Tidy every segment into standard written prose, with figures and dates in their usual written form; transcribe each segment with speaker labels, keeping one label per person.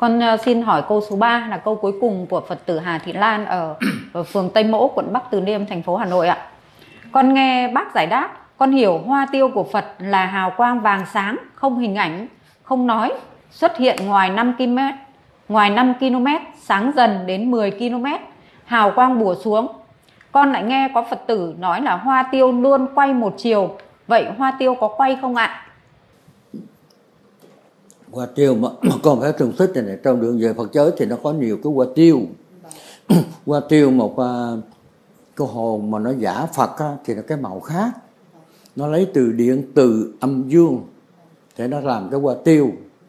Speaker 1: Con xin hỏi câu số 3 là câu cuối cùng của Phật tử Hà Thị Lan ở phường Tây Mỗ, quận Bắc Từ Liêm, thành phố Hà Nội ạ. Con nghe bác giải đáp, con hiểu hoa tiêu của Phật là hào quang vàng sáng, không hình ảnh, không nói, xuất hiện ngoài 5 km, sáng dần đến 10 km, hào quang bủa xuống. Con lại nghe có Phật tử nói là hoa tiêu luôn quay một chiều, vậy hoa tiêu có quay không ạ?
Speaker 2: Hoa tiêu mà còn phải thường thích này, trong đường về Phật giới thì nó có nhiều cái hoa tiêu. Hoa tiêu một cái hồn mà nó giả Phật á, thì nó cái màu khác, nó lấy từ điện từ âm dương để nó làm cái hoa tiêu.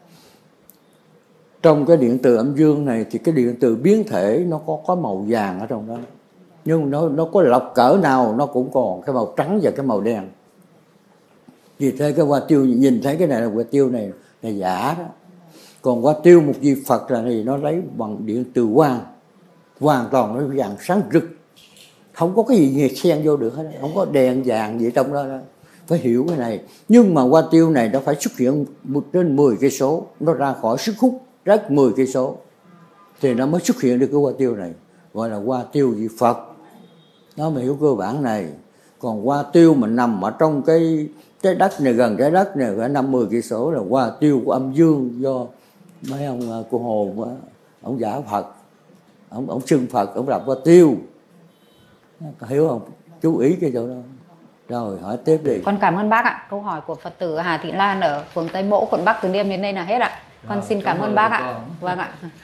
Speaker 2: Trong cái điện từ âm dương này thì cái điện từ biến thể nó có màu vàng ở trong đó, nhưng nó có lọc cỡ nào nó cũng còn cái màu trắng và cái màu đen. Vì thế cái hoa tiêu nhìn thấy cái này là hoa tiêu này là giả đó. Còn hoa tiêu một vị Phật là thì nó lấy bằng điện từ quang, hoàn toàn nó vàng sáng rực, không có cái gì xen vô được hết, không có đèn vàng gì trong đó, phải hiểu cái này. Nhưng mà hoa tiêu này nó phải xuất hiện trên 10 cây số, nó ra khỏi sức hút rất 10 cây số thì nó mới xuất hiện được cái hoa tiêu này, gọi là hoa tiêu vị Phật. Nó mới hiểu cơ bản này. Còn hoa tiêu mà nằm ở trong cái đất này, gần cái đất này phải 50 cây số là hoa tiêu của âm dương, do mấy ông cô hồn ông giả Phật, ông xưng Phật, ông làm hoa tiêu. Hiểu không? Chú ý cái chỗ đó. Rồi hỏi tiếp đi.
Speaker 1: Con cảm ơn bác ạ. Câu hỏi của Phật tử Hà Thị Lan ở phường Tây Mỗ, quận Bắc Từ Liêm đến đây là hết ạ. Con xin cảm ơn bác ạ. Vâng ạ.